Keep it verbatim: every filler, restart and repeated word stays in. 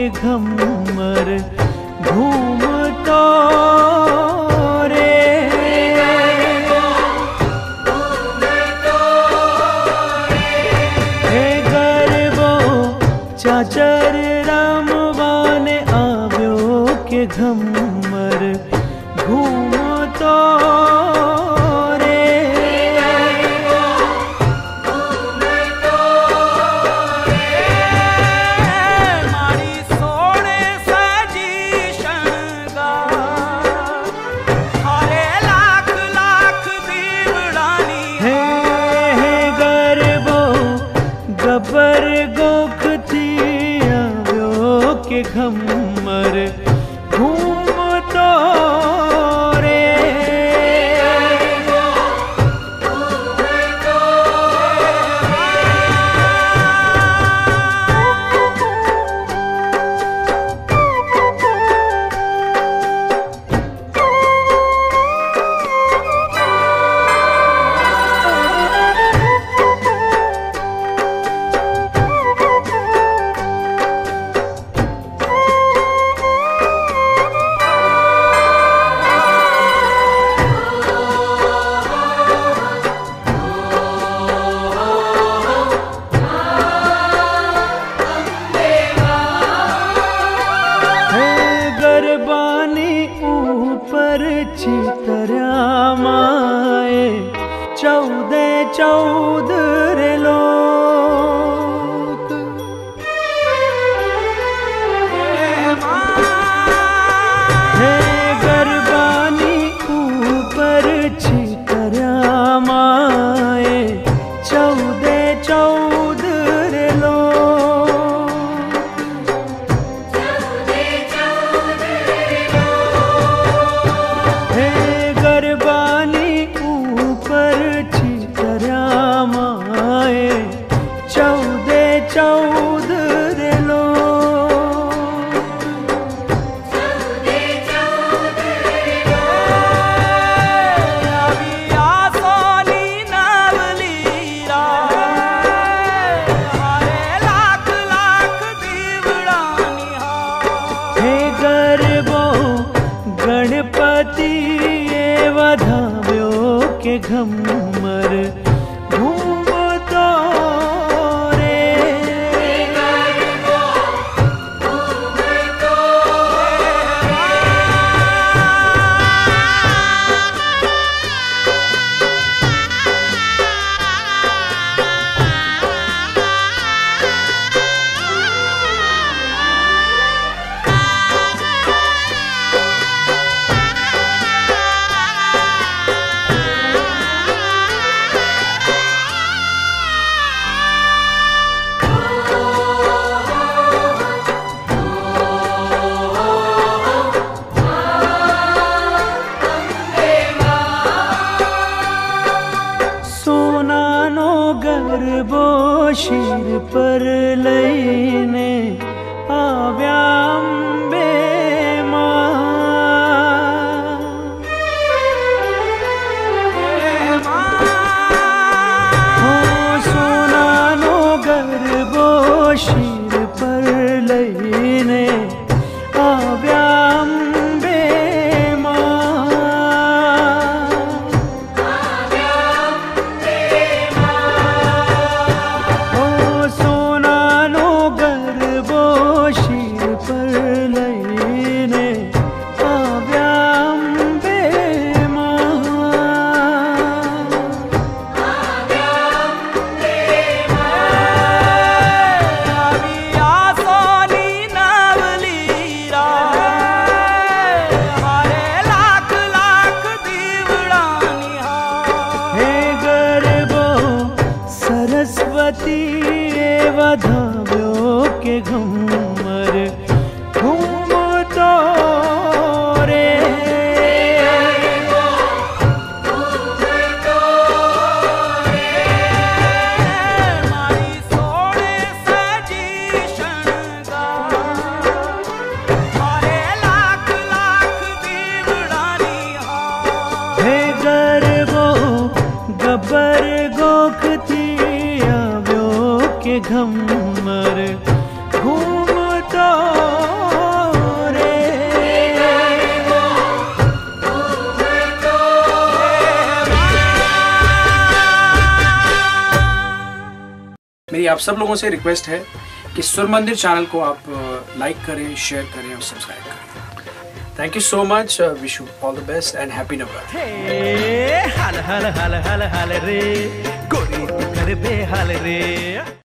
घमर घूमतो रे। हे गरबो चाचर रमवाने आव्यो के घमर घूमतो रे। मारी सोने सजी शंगार हरे लाख लाख दीवड़ानी। हे हे गरबो गबर गोखती आव्यो के घमर घूमतो रे। गरबानी ऊपर चितरा माए चौदह चौदह लोक। हे गरबानी ऊपर चितरा माए चौदह चौदह लोक। हे गरबानी ऊपर चितरा माए चौदह चौदह लोक। अभी आसोनी नवलीरा हरे लाख लाख दीवड़ानी। हे गरबो गणपति वधाव्यो के घमर घूमतो रे। सोनानो गरबो शिर पर लईने आव्या अम्बे मां। हो सोनानो गरबो शिर पर लईने आव्या अम्बे मां। हो सोनानो गरबो शिर पर लईने आव्या अम्बे मां। अभी आसोनी नवलीरा हरे लाख लाख दीवड़ानी। हे गरबो सरस्वती वधाव्यो के घमर घूमतो रे। मारी सोने सजी शंगार हरे लाख लाख दीवड़ानी। हे गरबो गबर गोखती आव्यो के घमर घूमतो आप सब लोगों से रिक्वेस्ट है कि सुर मंदिर चैनल को आप लाइक करें, शेयर करें और सब्सक्राइब करें। Thank you so much, wish you all the best and happy Navratra. हे हल हल हल हल हल रे, गोरी तू कर बेहाल रे।